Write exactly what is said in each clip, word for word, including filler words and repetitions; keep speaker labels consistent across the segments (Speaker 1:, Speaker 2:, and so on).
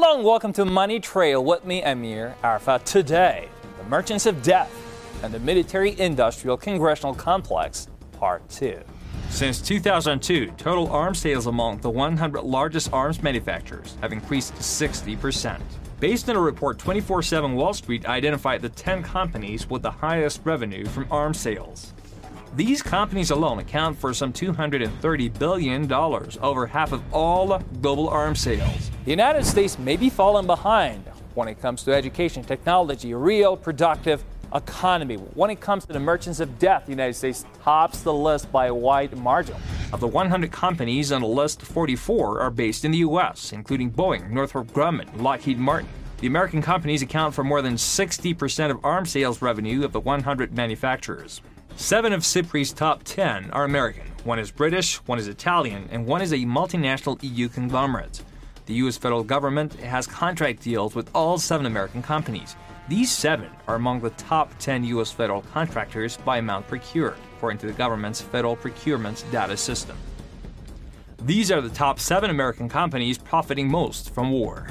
Speaker 1: Hello and welcome to Money Trail with me, Amir Arafat. Today, the merchants of death and the military-industrial congressional complex, part two. Since two thousand two, total arms sales among the one hundred largest arms manufacturers have increased sixty percent. Based on a report, twenty-four seven Wall Street identified the ten companies with the highest revenue from arms sales. These companies alone account for some two hundred thirty billion dollars, over half of all global arms sales. The United States may be falling behind when it comes to education, technology, real productive economy. When it comes to the merchants of death, the United States tops the list by a wide margin. Of the one hundred companies on the list, forty-four are based in the U S, including Boeing, Northrop Grumman, Lockheed Martin. The American companies account for more than sixty percent of arms sales revenue of the one hundred manufacturers. Seven of SIPRI's top ten are American. One is British, one is Italian, and one is a multinational E U conglomerate. The U S federal government has contract deals with all seven American companies. These seven are among the top ten U S federal contractors by amount procured, according to the government's Federal Procurement Data System. These are the top seven American companies profiting most from war.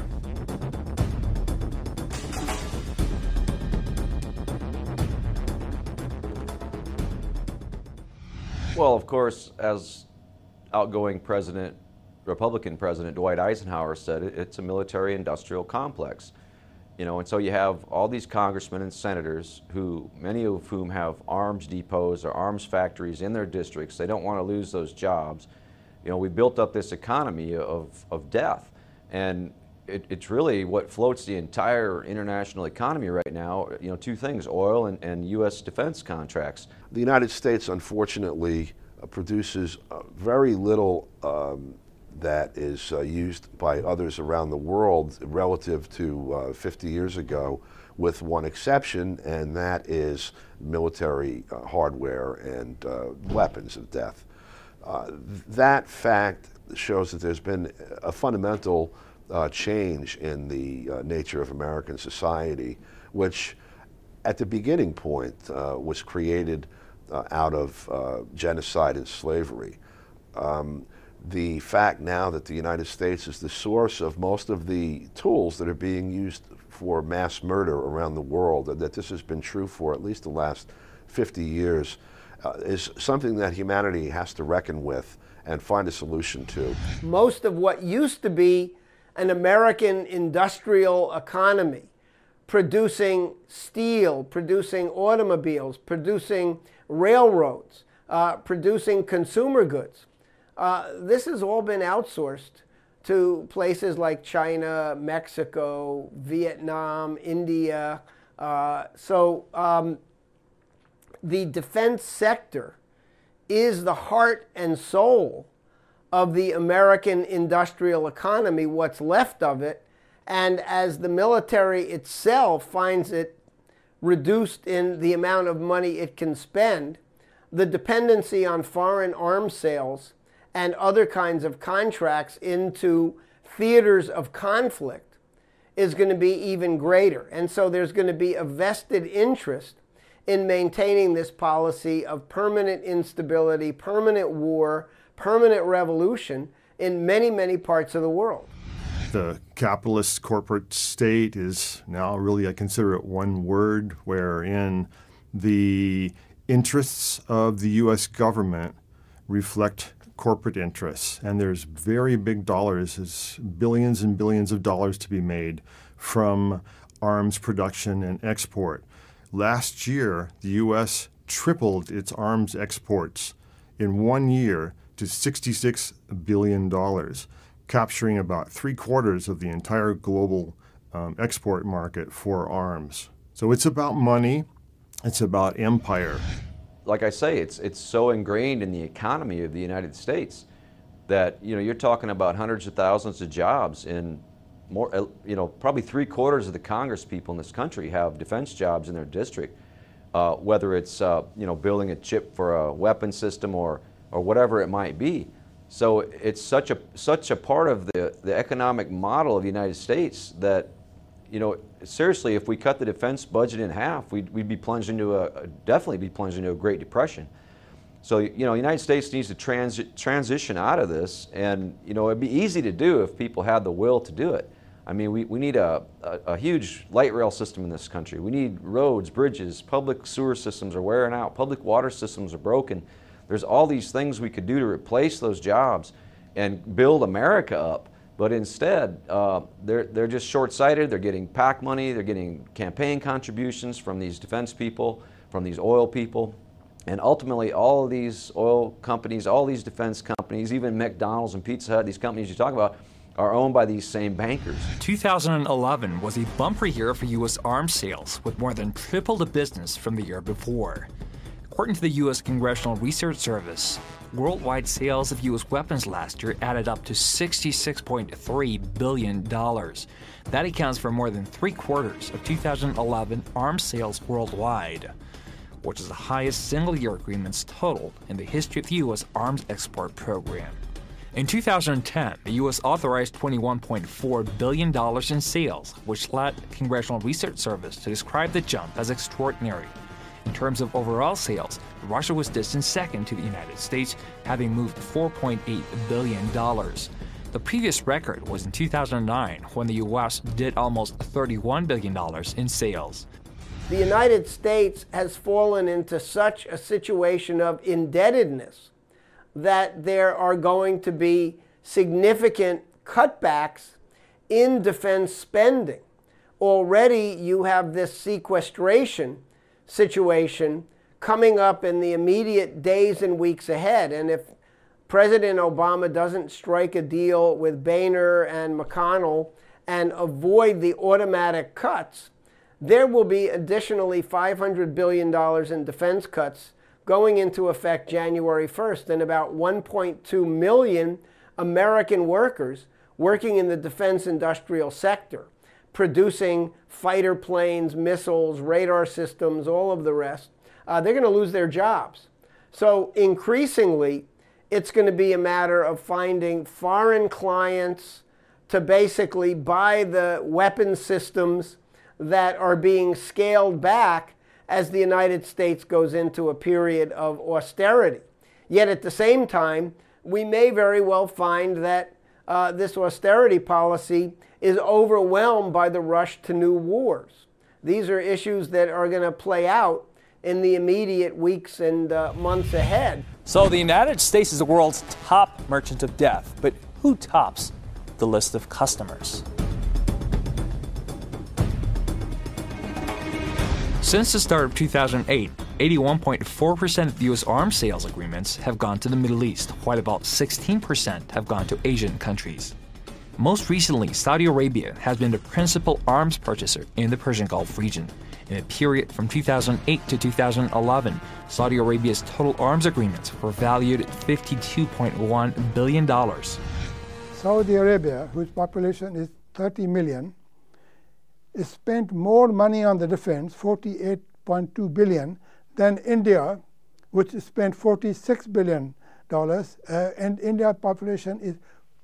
Speaker 2: Well, of course, as outgoing President, Republican President Dwight Eisenhower said, it, it's a military-industrial complex. You know, and so you have all these congressmen and senators who, many of whom have arms depots or arms factories in their districts. They don't want to lose those jobs. You know, we built up this economy of, of death, and it, it's really what floats the entire international economy right now. You know, two things, oil and, and U S defense contracts.
Speaker 3: The United States, unfortunately, uh, produces uh, very little um, that is uh, used by others around the world relative to uh, fifty years ago, with one exception, and that is military uh, hardware and uh, weapons of death. Uh, that fact shows that there's been a fundamental uh, change in the uh, nature of American society, which at the beginning point uh, was created uh, out of uh, genocide and slavery. Um, the fact now that the United States is the source of most of the tools that are being used for mass murder around the world, and that this has been true for at least the last fifty years, uh, is something that humanity has to reckon with and find a solution to.
Speaker 4: Most of what used to be an American industrial economy, producing steel, producing automobiles, producing railroads, uh, producing consumer goods. Uh, this has all been outsourced to places like China, Mexico, Vietnam, India. Uh, so um, the defense sector is the heart and soul of the American industrial economy, what's left of it. And as the military itself finds it reduced in the amount of money it can spend, the dependency on foreign arms sales and other kinds of contracts into theaters of conflict is going to be even greater. And so there's going to be a vested interest in maintaining this policy of permanent instability, permanent war, permanent revolution in many, many parts of the world.
Speaker 5: The capitalist corporate state is now really, I consider it one word, wherein the interests of the U S government reflect corporate interests. And there's very big dollars, there's billions and billions of dollars to be made from arms production and export. Last year, the U S tripled its arms exports in one year to sixty-six billion dollars, capturing about three quarters of the entire global um, export market for arms. So it's about money, it's about empire.
Speaker 2: Like I say, it's it's so ingrained in the economy of the United States that, you know, you're talking about hundreds of thousands of jobs in more, you know, probably three quarters of the Congress people in this country have defense jobs in their district, uh, whether it's, uh, you know, building a chip for a weapon system or, or whatever it might be. So it's such a, such a part of the, the economic model of the United States that, you know, seriously, if we cut the defense budget in half, we'd, we'd be plunged into a, definitely be plunged into a Great Depression. So, you know, the United States needs to trans transition out of this, and, you know, it'd be easy to do if people had the will to do it. I mean, we, we need a, a, a huge light rail system in this country. We need roads, bridges, public sewer systems are wearing out, public water systems are broken. There's all these things we could do to replace those jobs and build America up. But instead, uh, they're, they're just short-sighted. They're getting PAC money. They're getting campaign contributions from these defense people, from these oil people. And ultimately, all of these oil companies, all these defense companies, even McDonald's and Pizza Hut, these companies you talk about, are owned by these same bankers.
Speaker 1: two thousand eleven was a bumper year for U S arms sales, with more than triple the business from the year before. According to the U S Congressional Research Service, worldwide sales of U S weapons last year added up to sixty-six point three billion dollars. That accounts for more than three quarters of two thousand eleven arms sales worldwide, which is the highest single-year agreements totaled in the history of the U S arms export program. In two thousand ten, the U S authorized twenty-one point four billion dollars in sales, which led the Congressional Research Service to describe the jump as extraordinary. In terms of overall sales, Russia was distant second to the United States, having moved four point eight billion dollars. The previous record was in two thousand nine, when the U S did almost thirty-one billion dollars in sales.
Speaker 4: The United States has fallen into such a situation of indebtedness that there are going to be significant cutbacks in defense spending. Already you have this sequestration situation coming up in the immediate days and weeks ahead. And if President Obama doesn't strike a deal with Boehner and McConnell and avoid the automatic cuts, there will be additionally five hundred billion dollars in defense cuts going into effect January first, and about one point two million American workers working in the defense industrial sector, producing fighter planes, missiles, radar systems, all of the rest, uh, they're going to lose their jobs. So increasingly, it's going to be a matter of finding foreign clients to basically buy the weapon systems that are being scaled back as the United States goes into a period of austerity. Yet at the same time, we may very well find that uh, this austerity policy is overwhelmed by the rush to new wars. These are issues that are going to play out in the immediate weeks and uh, months ahead.
Speaker 1: So the United States is the world's top merchant of death, but who tops the list of customers? Since the start of two thousand eight, eighty-one point four percent of U S arms sales agreements have gone to the Middle East, while about sixteen percent have gone to Asian countries. Most recently, Saudi Arabia has been the principal arms purchaser in the Persian Gulf region. In a period from two thousand eight to two thousand eleven, Saudi Arabia's total arms agreements were valued at fifty-two point one billion dollars.
Speaker 6: Saudi Arabia, whose population is thirty million, spent more money on the defense, forty-eight point two billion dollars, than India, which spent forty-six billion dollars, uh, and India's population is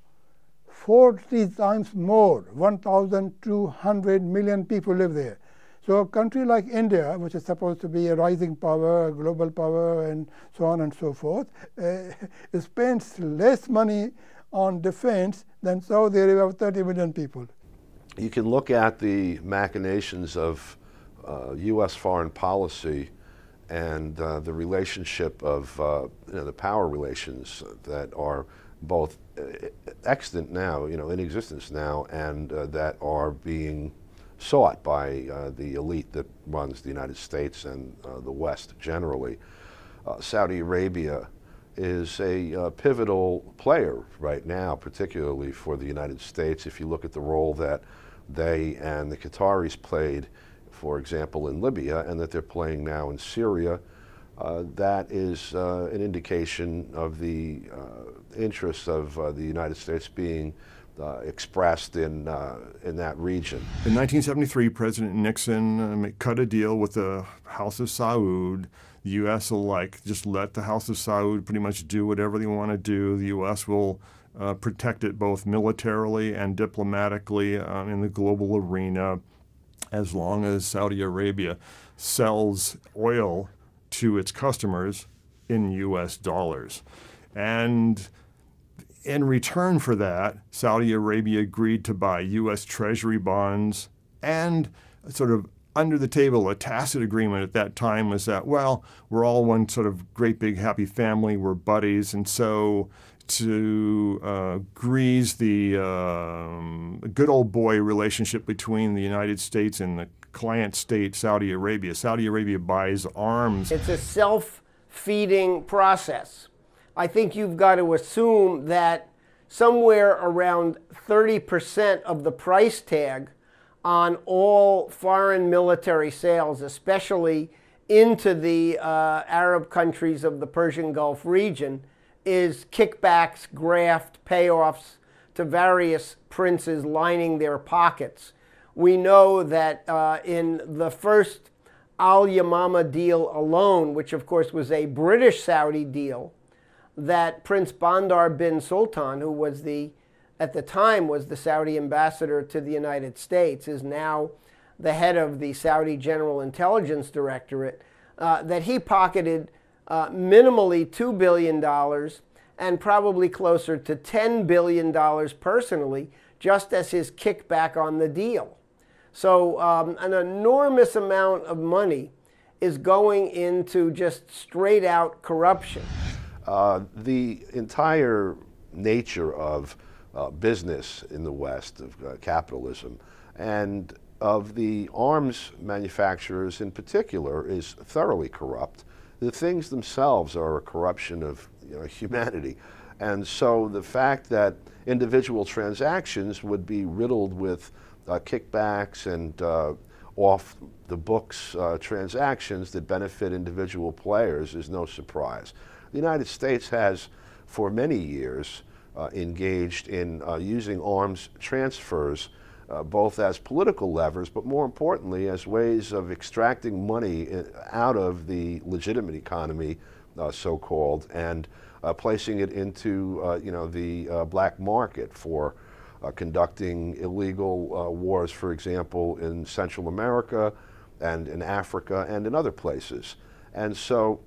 Speaker 6: forty times more, one thousand two hundred million people live there. So a country like India, which is supposed to be a rising power, a global power, and so on and so forth, uh, spends less money on defense than Saudi Arabia of thirty million people.
Speaker 3: You can look at the machinations of uh, U S foreign policy and uh, the relationship of uh, you know, the power relations that are both extant now, you know, in existence now, and uh, that are being sought by uh, the elite that runs the United States and uh, the West generally. Uh, Saudi Arabia is a uh, pivotal player right now, particularly for the United States. If you look at the role that they and the Qataris played, for example, in Libya, and that they're playing now in Syria, uh, that is uh, an indication of the uh, interests of uh, the United States being uh, expressed in, uh, in that region.
Speaker 5: In nineteen seventy-three, President Nixon uh, cut a deal with the House of Saud. The U S will like just let the House of Saud pretty much do whatever they want to do. The U S will uh, protect it both militarily and diplomatically um, in the global arena, as long as Saudi Arabia sells oil to its customers in U S dollars. And in return for that, Saudi Arabia agreed to buy U S Treasury bonds, and sort of under the table, a tacit agreement at that time was that, well, we're all one sort of great big happy family, we're buddies, and so to uh, grease the um, good old boy relationship between the United States and the client state, Saudi Arabia, Saudi Arabia buys arms.
Speaker 4: It's a self-feeding process. I think you've got to assume that somewhere around thirty percent of the price tag on all foreign military sales, especially into the uh, Arab countries of the Persian Gulf region, is kickbacks, graft, payoffs to various princes lining their pockets. We know that uh, in the first Al Yamama deal alone, which of course was a British Saudi deal, that Prince Bandar bin Sultan, who was the at the time was the Saudi ambassador to the United States, is now the head of the Saudi General Intelligence Directorate, uh, that he pocketed uh, minimally two billion dollars and probably closer to ten billion dollars personally, just as his kickback on the deal. So um, an enormous amount of money is going into just straight out corruption.
Speaker 3: Uh, the entire nature of uh, business in the West, of uh, capitalism, and of the arms manufacturers in particular, is thoroughly corrupt. The things themselves are a corruption of you know, humanity. And so the fact that individual transactions would be riddled with uh, kickbacks and uh, off-the-books uh, transactions that benefit individual players is no surprise. The United States has, for many years, uh, engaged in uh, using arms transfers uh, both as political levers, but more importantly, as ways of extracting money out of the legitimate economy, uh, so-called, and uh, placing it into, uh, you know, the uh, black market for uh, conducting illegal uh, wars, for example, in Central America and in Africa and in other places. And so,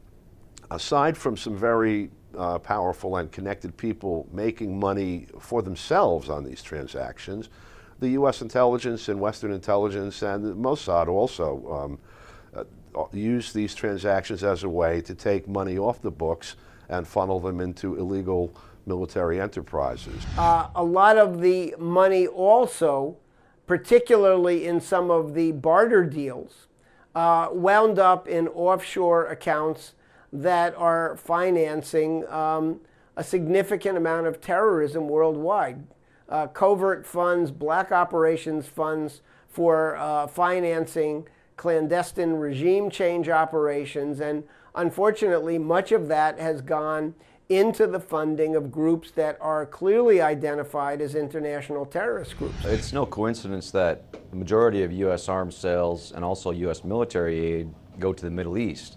Speaker 3: aside from some very uh, powerful and connected people making money for themselves on these transactions, the U S intelligence and Western intelligence and Mossad also um, uh, use these transactions as a way to take money off the books and funnel them into illegal military enterprises.
Speaker 4: Uh, a lot of the money also, particularly in some of the barter deals, uh, wound up in offshore accounts that are financing um, a significant amount of terrorism worldwide. Uh, covert funds, black operations funds for uh, financing clandestine regime change operations, and unfortunately much of that has gone into the funding of groups that are clearly identified as international terrorist groups.
Speaker 2: It's no coincidence that the majority of U S arms sales and also U S military aid go to the Middle East.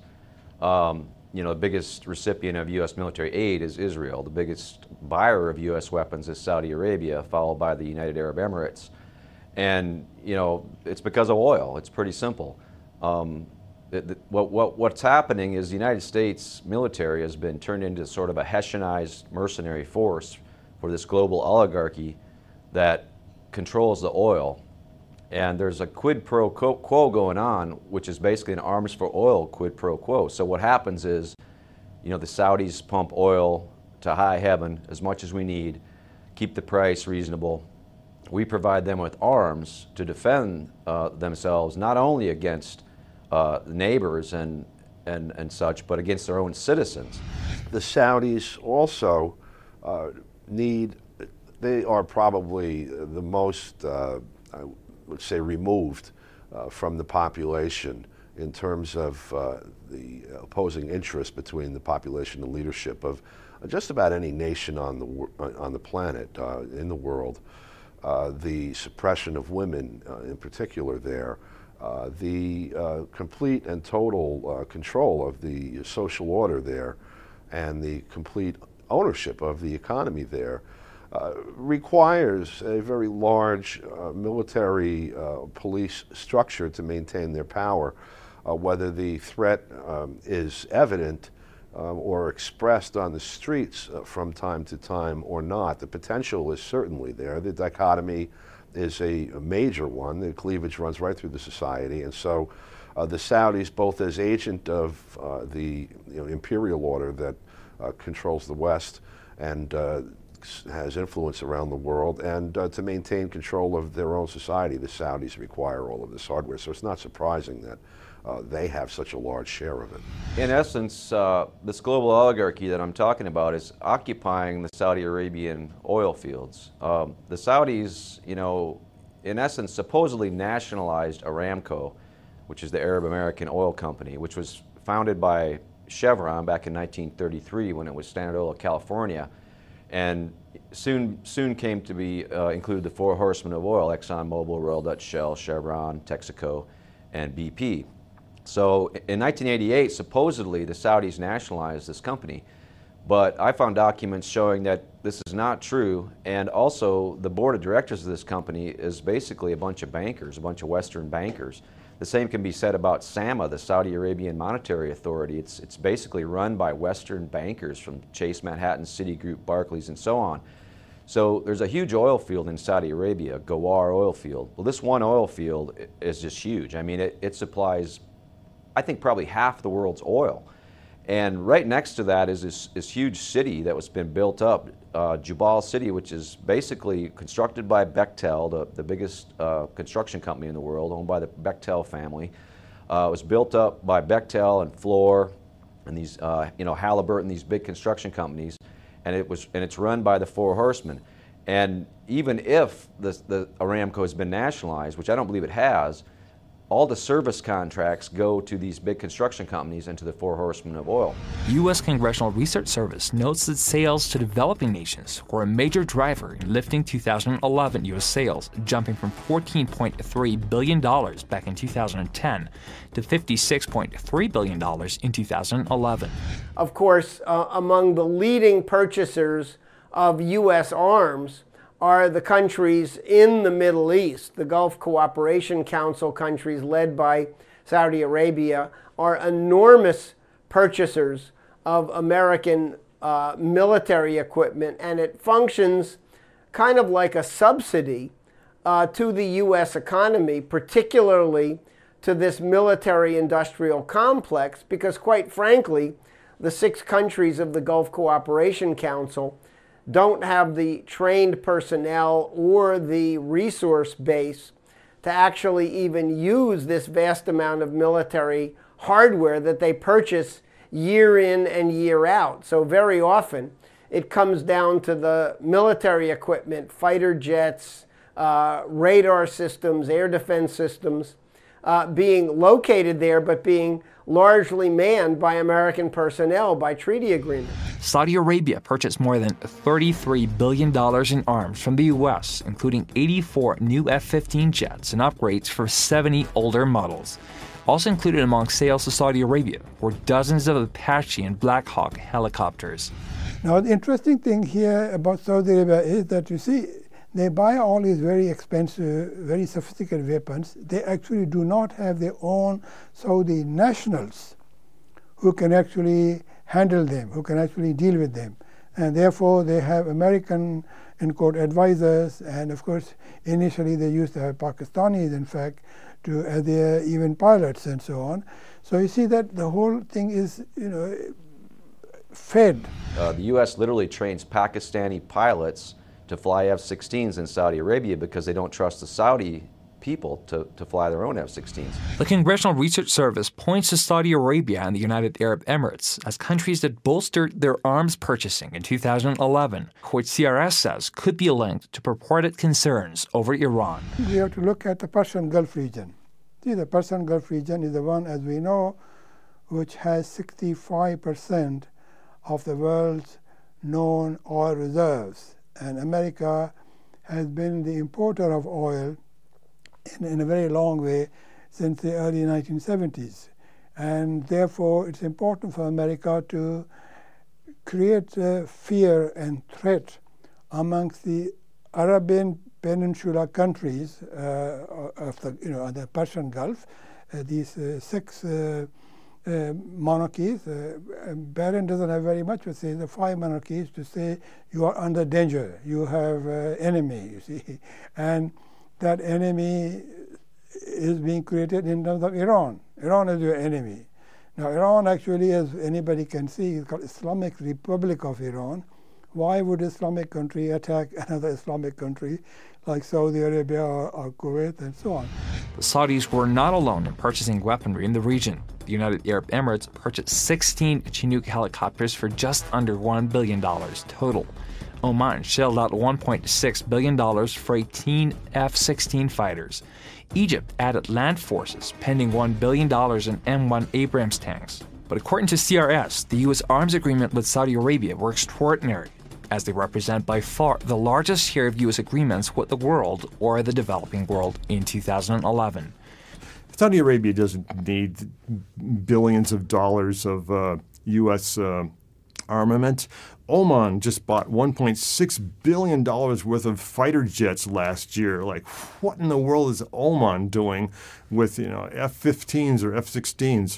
Speaker 2: Um, You know, the biggest recipient of U S military aid is Israel. The biggest buyer of U S weapons is Saudi Arabia, followed by the United Arab Emirates. And, you know, it's because of oil. It's pretty simple. Um, the, the, what, what, what's happening is the United States military has been turned into sort of a Hessianized mercenary force for this global oligarchy that controls the oil. And there's a quid pro quo going on, which is basically an arms for oil quid pro quo. So what happens is, you know, the Saudis pump oil to high heaven as much as we need, keep the price reasonable. We provide them with arms to defend uh, themselves, not only against uh, neighbors and, and, and such, but against their own citizens.
Speaker 3: The Saudis also uh, need, they are probably the most, uh, I would say, removed uh, from the population in terms of uh, the opposing interest between the population and leadership of just about any nation on the, on the planet, uh, in the world. Uh, the suppression of women uh, in particular there, uh, the uh, complete and total uh, control of the social order there, and the complete ownership of the economy there uh, requires a very large uh, military uh, police structure to maintain their power. Uh, whether the threat um, is evident um, or expressed on the streets uh, from time to time or not. The potential is certainly there. The dichotomy is a, a major one. The cleavage runs right through the society, and so uh, the Saudis, both as agent of uh, the you know, imperial order that uh, controls the West and uh, has influence around the world, and uh, to maintain control of their own society, the Saudis require all of this hardware. So it's not surprising that uh, they have such a large share of it.
Speaker 2: In essence, uh, this global oligarchy that I'm talking about is occupying the Saudi Arabian oil fields. Um, the Saudis, you know, in essence, supposedly nationalized Aramco, which is the Arab American Oil Company, which was founded by Chevron back in nineteen thirty-three when it was Standard Oil of California, and soon soon came to be uh, included the four horsemen of oil: ExxonMobil, Royal Dutch Shell, Chevron, Texaco, and B P. So in nineteen eighty-eight, supposedly the Saudis nationalized this company, but I found documents showing that this is not true, and also the board of directors of this company is basically a bunch of bankers, a bunch of Western bankers. The same can be said about SAMA, the Saudi Arabian Monetary Authority. It's, it's basically run by Western bankers from Chase Manhattan, Citigroup, Barclays, and so on. So there's a huge oil field in Saudi Arabia, Ghawar oil field. Well, this one oil field is just huge. I mean, it, it supplies, I think, probably half the world's oil. And right next to that is this, this huge city that was been built up, uh, Jubal City, which is basically constructed by Bechtel, the, the biggest uh, construction company in the world, owned by the Bechtel family. Uh, it was built up by Bechtel and Fluor and these, uh, you know, Halliburton, these big construction companies, and it was, and it's run by the Four Horsemen. And even if the, the Aramco has been nationalized, which I don't believe it has, all the service contracts go to these big construction companies and to the Four Horsemen of oil.
Speaker 1: U S Congressional Research Service notes that sales to developing nations were a major driver in lifting two thousand eleven U S sales, jumping from fourteen point three billion dollars back in two thousand ten to fifty-six point three billion dollars in two thousand eleven.
Speaker 4: Of course, uh, among the leading purchasers of U S arms are the countries in the Middle East. The Gulf Cooperation Council countries led by Saudi Arabia are enormous purchasers of American uh, military equipment, and it functions kind of like a subsidy uh, to the U S economy, particularly to this military-industrial complex, because quite frankly, the six countries of the Gulf Cooperation Council don't have the trained personnel or the resource base to actually even use this vast amount of military hardware that they purchase year in and year out. So very often it comes down to the military equipment, fighter jets, uh, radar systems, air defense systems, uh, being located there but being largely manned by American personnel by treaty agreement.
Speaker 1: Saudi Arabia purchased more than thirty-three billion dollars in arms from the U S, including eighty-four new F fifteen jets and upgrades for seventy older models. Also included among sales to Saudi Arabia were dozens of Apache and Black Hawk helicopters.
Speaker 6: Now, the interesting thing here about Saudi Arabia is that, you see, they buy all these very expensive, very sophisticated weapons. They actually do not have their own Saudi nationals who can actually handle them, who can actually deal with them. And therefore, they have American, in quote, advisors. And of course, initially they used to have Pakistanis, in fact, to as their even pilots and so on. So you see that the whole thing is, you know, fed.
Speaker 2: Uh, the U S literally trains Pakistani pilots to fly F sixteens in Saudi Arabia because they don't trust the Saudi people to, to fly their own F sixteens.
Speaker 1: The Congressional Research Service points to Saudi Arabia and the United Arab Emirates as countries that bolstered their arms purchasing in two thousand eleven, which C R S says could be linked to purported concerns over Iran.
Speaker 6: We have to look at the Persian Gulf region. See, the Persian Gulf region is the one, as we know, which has sixty-five percent of the world's known oil reserves. And America has been the importer of oil in, in a very long way since the early nineteen seventies. And therefore, it's important for America to create uh, fear and threat amongst the Arabian Peninsula countries uh, of the, you know, the Persian Gulf, uh, these uh, six uh, uh, monarchies. Uh, Barron doesn't have very much, but say the five monarchies to say you are under danger, you have uh, enemy, you see. And that enemy is being created in terms of Iran. Iran is your enemy. Now, Iran actually, as anybody can see, is called Islamic Republic of Iran. Why would an Islamic country attack another Islamic country like Saudi Arabia or, or Kuwait and so on?
Speaker 1: The Saudis were not alone in purchasing weaponry in the region. The United Arab Emirates purchased sixteen Chinook helicopters for just under one billion dollars total. Oman shelled out one point six billion dollars for eighteen F sixteen fighters. Egypt added land forces, pending one billion dollars in M one Abrams tanks. But according to C R S, the U S arms agreement with Saudi Arabia were extraordinary, as they represent by far the largest share of U S agreements with the world or the developing world in two thousand eleven.
Speaker 5: Saudi Arabia doesn't need billions of dollars of uh, U S uh, armament. Oman just bought one point six billion dollars worth of fighter jets last year. Like, what in the world is Oman doing with, you know, F fifteens or F sixteens?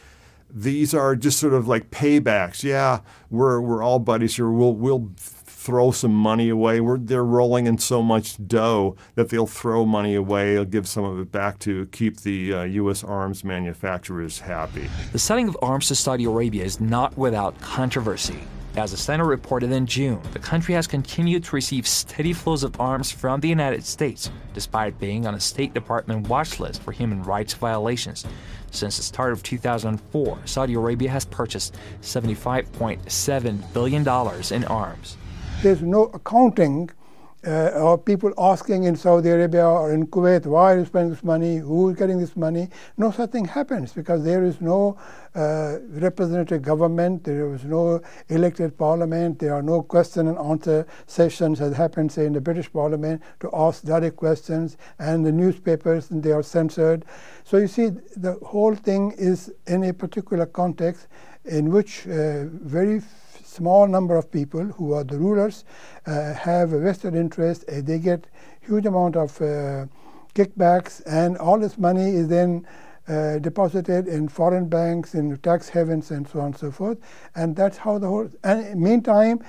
Speaker 5: These are just sort of like paybacks. Yeah, we're we're all buddies here. We'll we'll throw some money away. We're, they're rolling in so much dough that they'll throw money away. They'll give some of it back to keep the uh, U S arms manufacturers happy.
Speaker 1: The selling of arms to Saudi Arabia is not without controversy. As the Senate reported in June, the country has continued to receive steady flows of arms from the United States, despite being on a State Department watch list for human rights violations. Since the start of two thousand four, Saudi Arabia has purchased seventy-five point seven billion dollars in arms.
Speaker 6: There's no accounting uh, or people asking in Saudi Arabia or in Kuwait, why are you spending this money, who is getting this money? No such thing happens because there is no uh, representative government, there is no elected parliament, there are no question and answer sessions as happened, say, in the British Parliament to ask direct questions, and the newspapers, and they are censored. So you see, the whole thing is in a particular context in which uh, very small number of people who are the rulers uh, have a vested interest. Uh, they get huge amount of uh, kickbacks, and all this money is then uh, deposited in foreign banks, in tax havens, and so on and so forth. And that's how the whole. And meantime,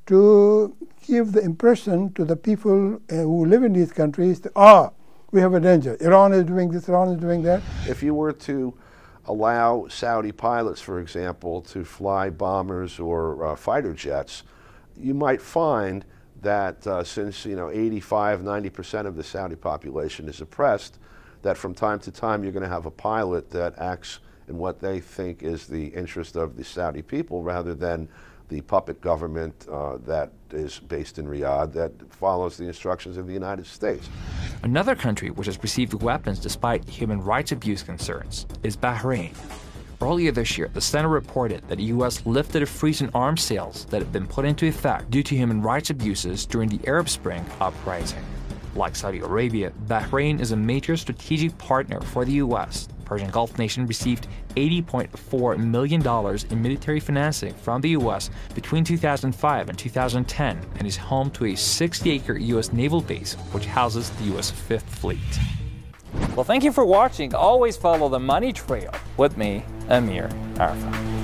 Speaker 6: to give the impression to the people uh, who live in these countries, that, ah, we have a danger. Iran is doing this. Iran is doing that.
Speaker 3: If you were to allow Saudi pilots, for example, to fly bombers or uh, fighter jets, you might find that uh, since, you know, eighty-five, ninety percent of the Saudi population is oppressed, that from time to time you're going to have a pilot that acts in what they think is the interest of the Saudi people rather than the puppet government uh, that is based in Riyadh that follows the instructions of the United States.
Speaker 1: Another country which has received weapons despite human rights abuse concerns is Bahrain. Earlier this year, the Senate reported that the U S lifted a freeze on arms sales that had been put into effect due to human rights abuses during the Arab Spring uprising. Like Saudi Arabia, Bahrain is a major strategic partner for the U S. The Persian Gulf nation received eighty point four million dollars in military financing from the U S between two thousand five and two thousand ten and is home to a sixty acre U S naval base which houses the U S Fifth Fleet. Well, thank you for watching. Always follow the money trail with me, Amir Arafat.